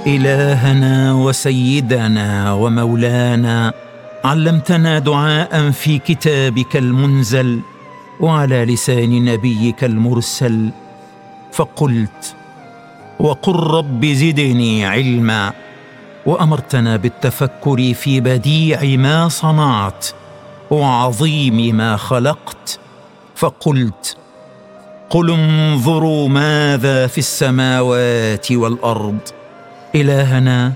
إلهنا وسيدنا ومولانا، علمتنا دعاء في كتابك المنزل وعلى لسان نبيك المرسل، فقلت: وقل رب زدني علما. وأمرتنا بالتفكر في بديع ما صنعت وعظيم ما خلقت، فقلت: قل انظروا ماذا في السماوات والأرض. إلهنا،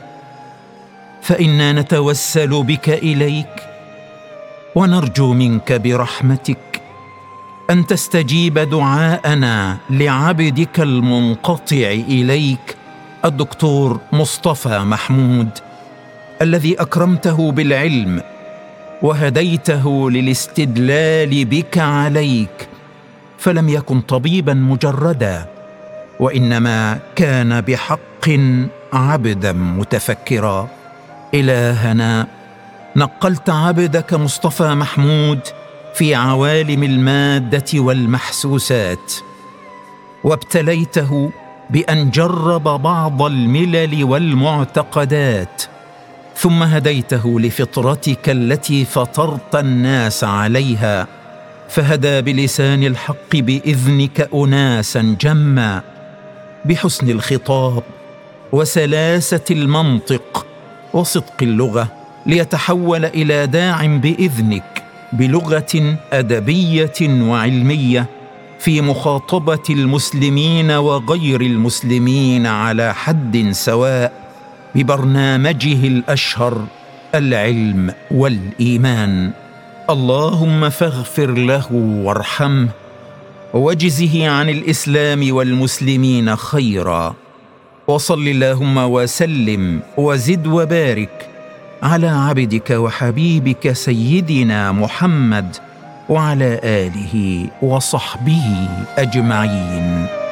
فإنا نتوسل بك إليك ونرجو منك برحمتك أن تستجيب دعاءنا لعبدك المنقطع إليك الدكتور مصطفى محمود، الذي أكرمته بالعلم وهديته للاستدلال بك عليك، فلم يكن طبيبا مجردا، وإنما كان بحق عبدا متفكرا. إلهنا، نقلت عبدك مصطفى محمود في عوالم المادة والمحسوسات، وابتليته بأن جرب بعض الملل والمعتقدات، ثم هديته لفطرتك التي فطرت الناس عليها، فهدى بلسان الحق بإذنك أناسا جما بحسن الخطاب وسلاسة المنطق وصدق اللغة، ليتحول إلى داع بإذنك بلغة أدبية وعلمية في مخاطبة المسلمين وغير المسلمين على حد سواء، ببرنامجه الأشهر العلم والإيمان. اللهم فاغفر له وارحمه واجزه عن الإسلام والمسلمين خيرا، وصل اللهم وسلم وزد وبارك على عبدك وحبيبك سيدنا محمد وعلى آله وصحبه أجمعين.